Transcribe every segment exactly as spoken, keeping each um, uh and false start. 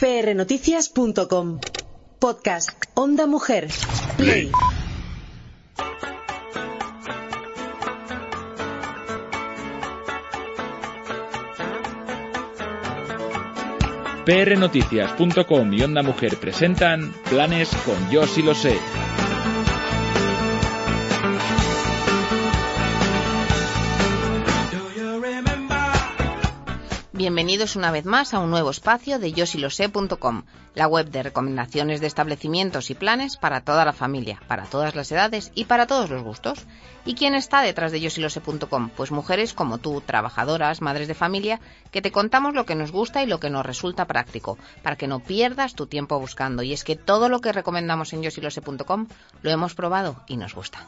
pe erre noticias punto com. Podcast Onda Mujer. Play. pe erre noticias punto com y Onda Mujer presentan Planes con Yo Sí Lo Sé. Bienvenidos una vez más a un nuevo espacio de yo sí lo sé punto com, la web de recomendaciones de establecimientos y planes para toda la familia, para todas las edades y para todos los gustos. ¿Y quién está detrás de yo sí lo sé punto com? Pues mujeres como tú, trabajadoras, madres de familia, que te contamos lo que nos gusta y lo que nos resulta práctico, para que no pierdas tu tiempo buscando. Y es que todo lo que recomendamos en yo sí lo sé punto com lo hemos probado y nos gusta.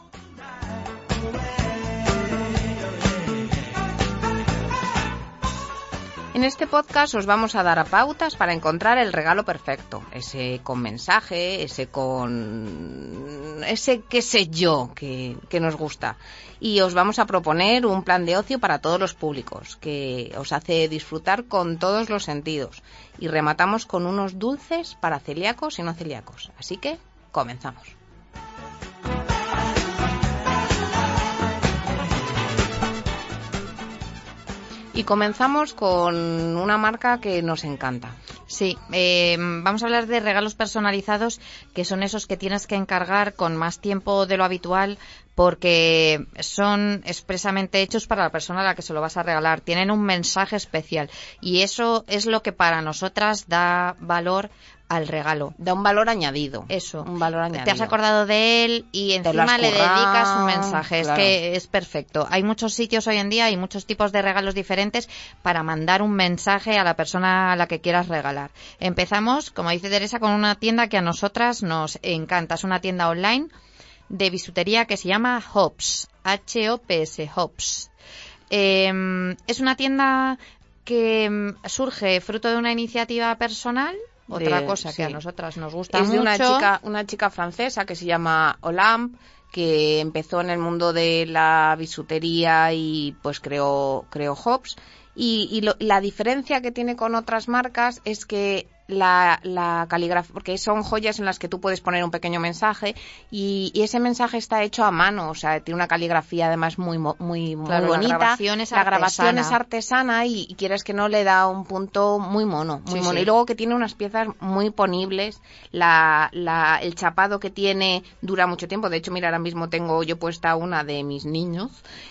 En este podcast os vamos a dar pautas para encontrar el regalo perfecto, ese con mensaje, ese con... ese qué sé yo que, que nos gusta. Y os vamos a proponer un plan de ocio para todos los públicos, que os hace disfrutar con todos los sentidos. Y rematamos con unos dulces para celíacos y no celíacos. Así que, comenzamos. Y comenzamos con una marca que nos encanta. Sí, eh, vamos a hablar de regalos personalizados, que son esos que tienes que encargar con más tiempo de lo habitual, porque son expresamente hechos para la persona a la que se lo vas a regalar. Tienen un mensaje especial y eso es lo que para nosotras da valor al regalo. Da un valor añadido. Eso. Un valor añadido. Te has acordado de él y encima le dedicas un mensaje. Claro. Es que es perfecto. Hay muchos sitios hoy en día y muchos tipos de regalos diferentes para mandar un mensaje a la persona a la que quieras regalar. Empezamos, como dice Teresa, con una tienda que a nosotras nos encanta. Es una tienda online de bisutería que se llama Hops. H O P S. Hops. Eh, es una tienda que surge fruto de una iniciativa personal. Otra de, cosa que sí. a nosotras nos gusta es mucho. Es de una chica, una chica francesa que se llama Olympe, que empezó en el mundo de la bisutería y pues creó, creó Hops. Y, y lo, la diferencia que tiene con otras marcas es que la, la caligrafía, porque son joyas en las que tú puedes poner un pequeño mensaje y, y ese mensaje está hecho a mano, o sea, tiene una caligrafía además muy muy muy claro, bonita. La grabación es la artesana, grabación es artesana y, y quieres que no le da un punto muy mono, muy sí, mono. Sí. Y luego que tiene unas piezas muy ponibles, la, la, el chapado que tiene dura mucho tiempo. De hecho, mira, ahora mismo tengo yo puesta una de mis niños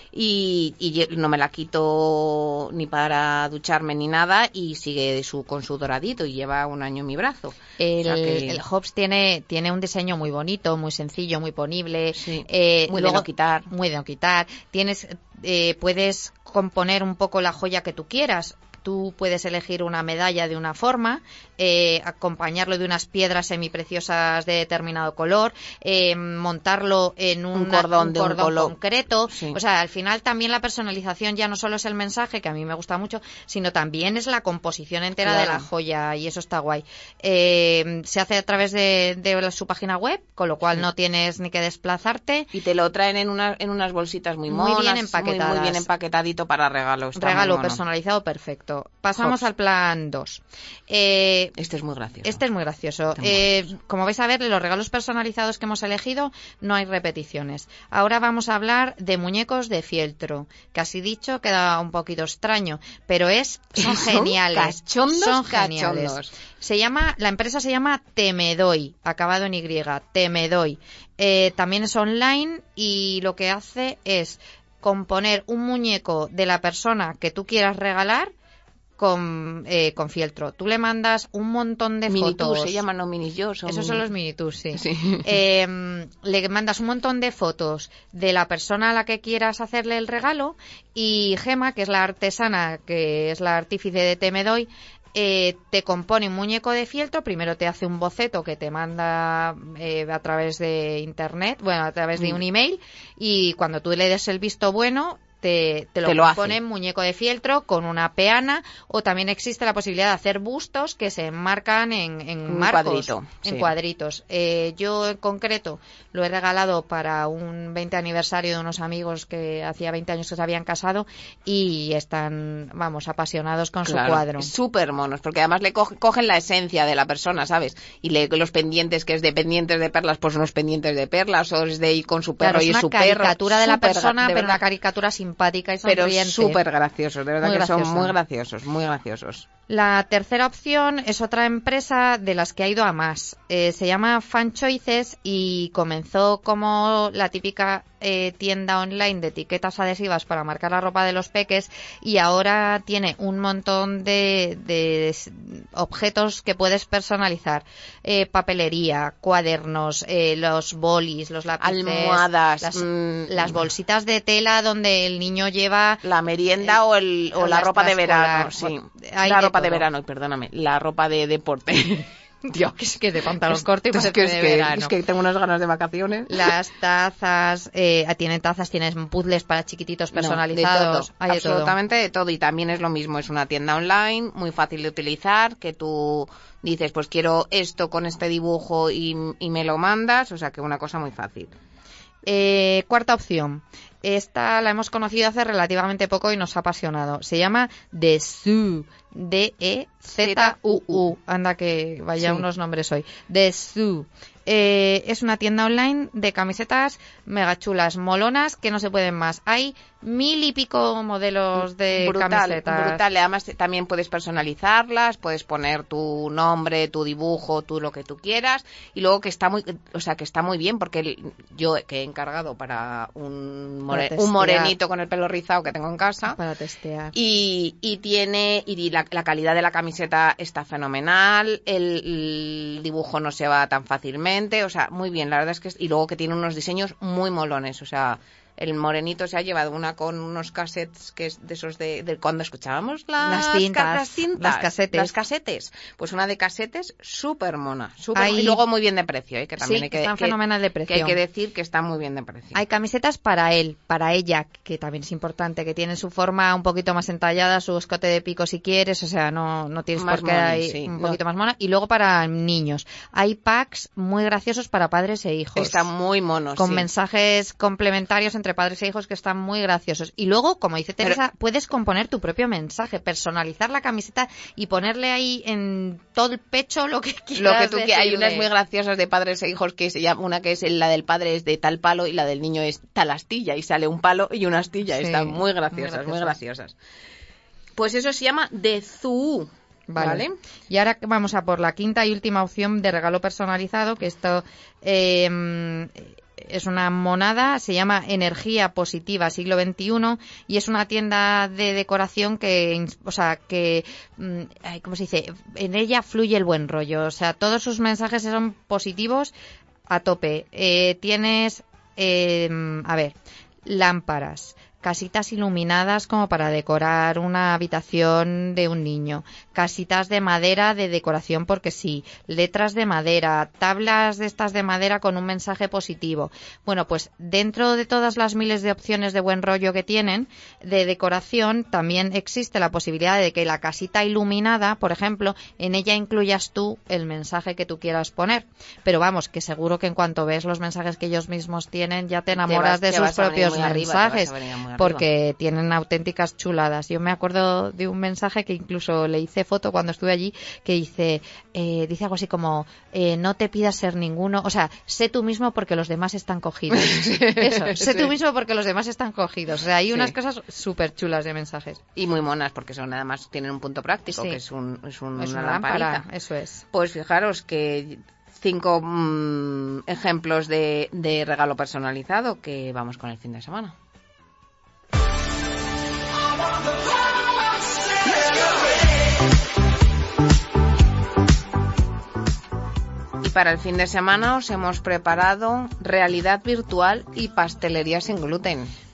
y, y no me la quito ni para ducharme ni nada y sigue su, con su doradito y lleva un año en mi brazo. El, o sea que... el Hops tiene tiene un diseño muy bonito, muy sencillo, muy ponible, sí. eh, muy luego, de no quitar. Muy de no quitar. Tienes, eh, puedes componer un poco la joya que tú quieras. Tú puedes elegir una medalla de una forma, eh, acompañarlo de unas piedras semipreciosas de determinado color, eh, montarlo en una, un cordón, un de cordón un color concreto. Sí. O sea, al final también la personalización ya no solo es el mensaje, que a mí me gusta mucho, sino también es la composición entera claro. de la joya y eso está guay. Eh, se hace a través de, de su página web, con lo cual sí. no tienes ni que desplazarte. Y te lo traen en, una, en unas bolsitas muy monas, muy bien empaquetadas. Muy, muy bien empaquetadito para regalo. Está regalo muy personalizado perfecto. Pasamos Hops. al plan dos. Eh, este es muy gracioso. Este es muy gracioso. Muy eh, gracioso. Como vais a ver, los regalos personalizados que hemos elegido no hay repeticiones. Ahora vamos a hablar de muñecos de fieltro, que así dicho queda un poquito extraño, pero es son, son geniales. Cachondos, son cachondos. geniales. Se llama, la empresa se llama Temedoy, acabado en Y, Temedoy. Eh, también es online y lo que hace es componer un muñeco de la persona que tú quieras regalar con, eh, con fieltro. Tú le mandas un montón de mini fotos. Se llaman, no mini yo. Son Esos mini... son los mini tours, sí. sí. Eh, le mandas un montón de fotos de la persona a la que quieras hacerle el regalo y Gema, que es la artesana, que es la artífice de Temedoy, eh, te compone un muñeco de fieltro. Primero te hace un boceto que te manda eh, a través de internet, bueno, a través de un email, y cuando tú le des el visto bueno, te, te lo, te lo ponen muñeco de fieltro con una peana, o también existe la posibilidad de hacer bustos que se enmarcan en, en un marcos, cuadrito, en sí. cuadritos. Eh, yo en concreto lo he regalado para un veinte aniversario de unos amigos que hacía veinte años que se habían casado y están, vamos, apasionados con claro, su cuadro. Súper monos, porque además le co- cogen la esencia de la persona, ¿sabes? Y le, los pendientes, que es de pendientes de perlas, pues unos pendientes de perlas, o es de ir con su perro claro, y es es su una perro. caricatura de la Súper, persona, de pero verdad, una caricatura simpática y sonriente. pero súper graciosos, de verdad Muy que graciosa. son muy graciosos, muy graciosos. La tercera opción es otra empresa de las que ha ido a más. Eh, se llama Fan Choices y comenzó como la típica eh, tienda online de etiquetas adhesivas para marcar la ropa de los peques, y ahora tiene un montón de, de objetos que puedes personalizar. Eh, papelería, cuadernos, eh, los bolis, los lápices, almohadas, las, mmm, las bolsitas de tela donde el niño lleva la merienda eh, o, el, o la ropa de verano, sí. Hay la de ropa de, todo. verano, perdóname, la ropa de deporte. Dios, que es que de pantalón corto y es, parece que, de es, que, verano. es que tengo unas ganas de vacaciones. Las tazas, eh, tienen tazas, tienen puzzles para chiquititos personalizados. No, de todo, hay de absolutamente todo. de todo. Y también es lo mismo, es una tienda online muy fácil de utilizar, que tú dices, pues quiero esto con este dibujo y, y me lo mandas, o sea que una cosa muy fácil. Eh, cuarta opción. Esta la hemos conocido hace relativamente poco y nos ha apasionado. Se llama Dezoo. D E Z U U. Anda que vaya sí. unos nombres hoy. Dezoo. Eh, es una tienda online de camisetas mega chulas, molonas, que no se pueden más. Hay mil y pico modelos de brutal, camisetas. Brutal, además también puedes personalizarlas, puedes poner tu nombre, tu dibujo, tú lo que tú quieras, y luego que está muy, o sea, que está muy bien, porque el, yo que he encargado para un, more, para un morenito con el pelo rizado que tengo en casa, para testear. Y, y tiene, y la, la calidad de la camiseta está fenomenal, el, el dibujo no se va tan fácilmente, o sea, muy bien, la verdad es que es, y luego que tiene unos diseños muy molones, o sea, el morenito se ha llevado una con unos cassettes que es de esos de, de cuando escuchábamos las, las, cintas, las cintas, las casetes, las casetes, pues una de casetes súper mona, super, hay, y luego muy bien de precio, ¿eh? Que también sí, hay que, están que, fenomenal de precio. que hay que decir que está muy bien de precio. Hay camisetas para él, para ella, que también es importante, que tienen su forma un poquito más entallada, su escote de pico si quieres, o sea, no, no tienes más por qué moni, ir sí, un no. poquito más mona. Y luego para niños, hay packs muy graciosos para padres e hijos. Están muy monos, con sí. mensajes complementarios entre padres e hijos que están muy graciosos. Y luego, como dice Teresa, Pero... puedes componer tu propio mensaje, personalizar la camiseta y ponerle ahí en todo el pecho lo que quieras. Lo que tú decirle. Hay unas muy graciosas de padres e hijos, que se llama, una que es la del padre es de tal palo y la del niño es tal astilla, y sale un palo y una astilla. Sí, están muy graciosas, muy graciosas, muy graciosas. Pues eso se llama Dezoo. Vale. vale. Y ahora vamos a por la quinta y última opción de regalo personalizado, que esto eh, es una monada, se llama Energía Positiva Siglo veintiuno, y es una tienda de decoración que, o sea, que, ¿cómo se dice? En ella fluye el buen rollo, o sea, todos sus mensajes son positivos a tope. Eh, tienes, eh, a ver, lámparas, casitas iluminadas como para decorar una habitación de un niño, casitas de madera de decoración porque sí, letras de madera, tablas de estas de madera con un mensaje positivo. Bueno, pues dentro de todas las miles de opciones de buen rollo que tienen de decoración, también existe la posibilidad de que la casita iluminada, por ejemplo, en ella incluyas tú el mensaje que tú quieras poner. Pero vamos, que seguro que en cuanto ves los mensajes que ellos mismos tienen, ya te enamoras te vas, de te sus propios mensajes. Arriba, porque tienen auténticas chuladas. Yo me acuerdo de un mensaje que incluso le hice foto cuando estuve allí, que dice eh, dice algo así como eh, no te pidas ser ninguno, o sea, sé tú mismo porque los demás están cogidos. Eso, sé sí. tú mismo porque los demás están cogidos. O sea, hay sí. unas cosas súper chulas de mensajes. Y muy monas, porque son nada más tienen un punto práctico, sí. que es, un, es, un, es una, una lámpara. lámpara. Eso es. Pues fijaros que cinco mmm, ejemplos de, de regalo personalizado, que vamos con el fin de semana. Y para el fin de semana os hemos preparado realidad virtual y pastelería sin gluten.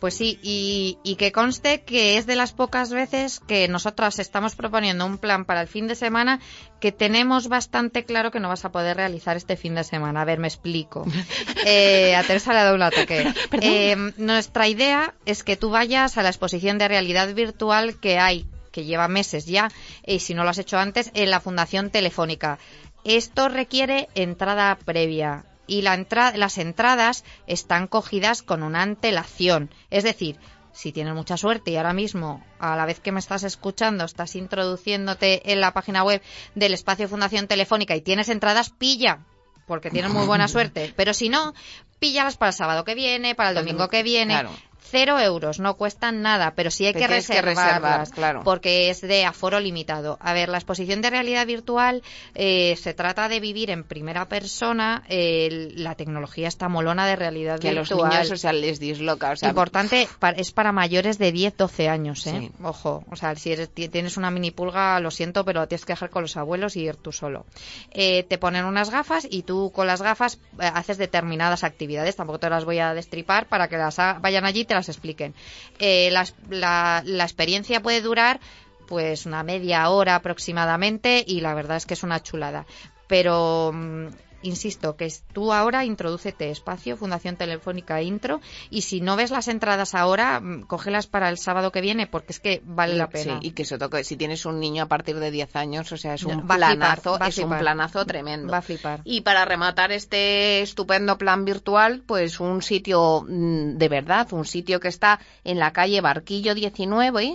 Pues sí, y, y que conste que es de las pocas veces que nosotras estamos proponiendo un plan para el fin de semana que tenemos bastante claro que no vas a poder realizar este fin de semana. A ver, me explico. Eh, a Teresa le ha dado un ataque. Eh, nuestra idea es que tú vayas a la exposición de realidad virtual que hay, que lleva meses ya, y si no lo has hecho antes, en la Fundación Telefónica. Esto requiere entrada previa. Y la entra- las entradas están cogidas con una antelación. Es decir, si tienes mucha suerte y ahora mismo, a la vez que me estás escuchando, estás introduciéndote en la página web del espacio Fundación Telefónica y tienes entradas, pilla, porque tienes muy buena suerte. Pero si no, píllalas para el sábado que viene, para el domingo que viene. Claro. Cero euros, no cuestan nada, pero sí hay que reservarlas, reservarlas, que reservar, claro. porque es de aforo limitado. A ver, la exposición de realidad virtual eh, se trata de vivir en primera persona eh, la tecnología esta molona de realidad que virtual. Que a los niños, o sea, les disloca. O sea, importante, es para mayores de diez, doce años, ¿eh? Sí. Ojo, o sea, si eres, tienes una mini pulga, lo siento, pero tienes que dejar con los abuelos y ir tú solo. Eh, te ponen unas gafas y tú con las gafas eh, haces determinadas actividades. Tampoco te las voy a destripar para que las ha- vayan allí y te las expliquen. Eh, la, la, la experiencia puede durar pues una media hora aproximadamente y la verdad es que es una chulada. Pero mmm, insisto, que tú ahora introdúcete espacio Fundación Telefónica Intro y si no ves las entradas ahora, mmm, cógelas para el sábado que viene porque es que vale y, la pena. Sí, y que se toque, si tienes un niño a partir de diez años, o sea, es un va planazo, flipar, es un planazo tremendo. Va a flipar. Y para rematar este estupendo plan virtual, pues un sitio mmm, de verdad, un sitio que está en la calle Barquillo diecinueve,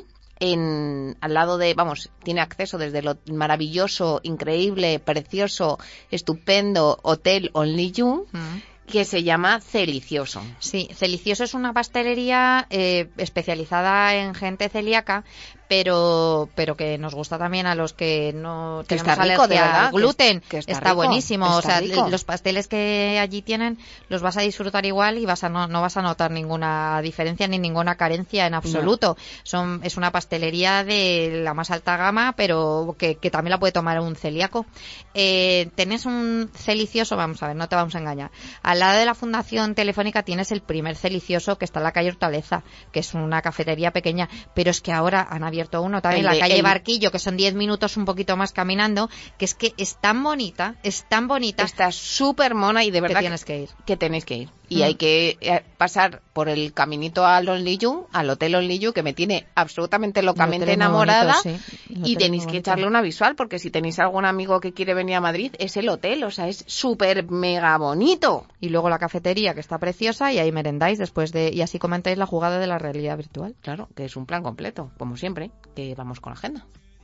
en al lado de, vamos, tiene acceso desde lo maravilloso, increíble, precioso, estupendo Hotel Only You, mm. que se llama Celicioso. Sí, Celicioso es una pastelería eh, especializada en gente celíaca, pero pero que nos gusta también a los que no que tenemos está rico, alergia de verdad, al gluten. Que es, que está está rico, buenísimo. está o sea, rico. Los pasteles que allí tienen los vas a disfrutar igual y vas a no, no vas a notar ninguna diferencia ni ninguna carencia en absoluto. No. Son es una pastelería de la más alta gama, pero que, que también la puede tomar un celíaco. Eh, tenés un Celicioso, vamos a ver, no te vamos a engañar. Al lado de la Fundación Telefónica tienes el primer Celicioso que está en la calle Hortaleza, que es una cafetería pequeña, pero es que ahora han abierto uno también en la calle el... Barquillo, que son diez minutos un poquito más caminando, que es que es tan bonita, es tan bonita. Está súper mona y de verdad que tienes que ir. Que tenéis que ir. Y mm. hay que pasar por el caminito al Only You, al Hotel Only You, que me tiene absolutamente locamente enamorada. Bonito, sí. Y tenéis que echarle una visual, porque si tenéis algún amigo que quiere venir a Madrid, es el hotel, o sea, es súper mega bonito. Y luego la cafetería, que está preciosa, y ahí merendáis después de, y así comentáis la jugada de la realidad virtual. Claro, que es un plan completo, como siempre, que vamos con la agenda.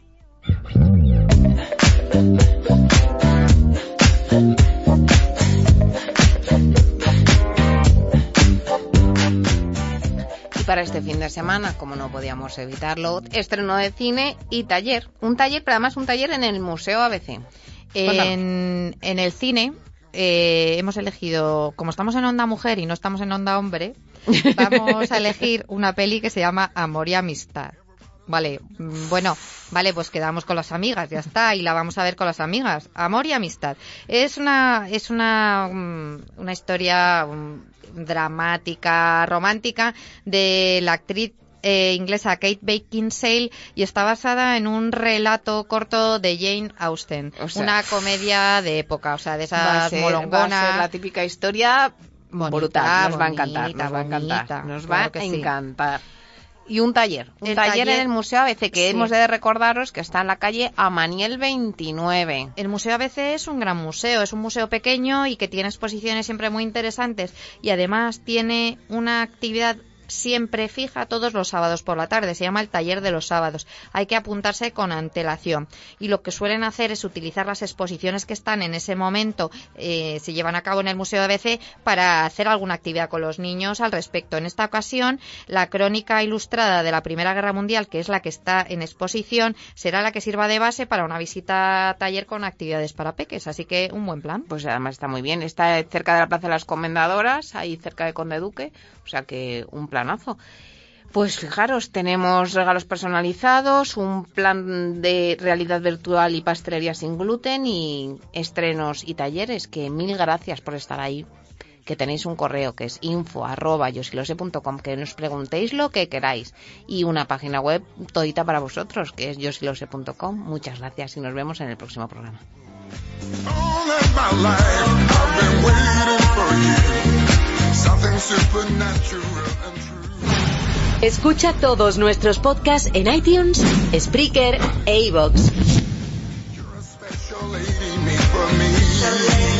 Y para este fin de semana, como no podíamos evitarlo, estreno de cine y taller. Un taller, pero además un taller en el Museo A B C. En, en el cine eh, hemos elegido, como estamos en Onda Mujer y no estamos en Onda Hombre, vamos a elegir una peli que se llama Amor y Amistad. Vale, bueno, vale, pues quedamos con las amigas, ya está, y la vamos a ver con las amigas. Amor y Amistad. Es una, es una, una historia dramática, romántica de la actriz Eh, inglesa Kate Beckinsale y está basada en un relato corto de Jane Austen, o sea, una comedia de época, o sea, de esas molongonas. Va a ser la típica historia bonita, brutal, nos bonita, va a encantar, nos bonita, va a encantar, nos va claro a sí. encantar. Y un taller, un el taller, taller en el Museo A B C, que sí. hemos de recordaros que está en la calle Amaniel veintinueve. El Museo A B C es un gran museo, es un museo pequeño y que tiene exposiciones siempre muy interesantes y además tiene una actividad siempre fija todos los sábados por la tarde, se llama el taller de los sábados. Hay que apuntarse con antelación y lo que suelen hacer es utilizar las exposiciones que están en ese momento, eh, se llevan a cabo en el Museo A B C para hacer alguna actividad con los niños al respecto. En esta ocasión, la crónica ilustrada de la Primera Guerra Mundial, que es la que está en exposición, será la que sirva de base para una visita a taller con actividades para peques, así que un buen plan. Pues además está muy bien, está cerca de la Plaza de las Comendadoras, ahí cerca de Conde Duque, o sea que un planazo. Pues fijaros, tenemos regalos personalizados, un plan de realidad virtual y pastelería sin gluten y estrenos y talleres, que mil gracias por estar ahí. que tenéis un correo que es info arroba yosilose punto com, que nos preguntéis lo que queráis, y una página web todita para vosotros, que es yosilose punto com. Muchas gracias y nos vemos en el próximo programa. Escucha todos nuestros podcasts en iTunes, Spreaker e iVoox.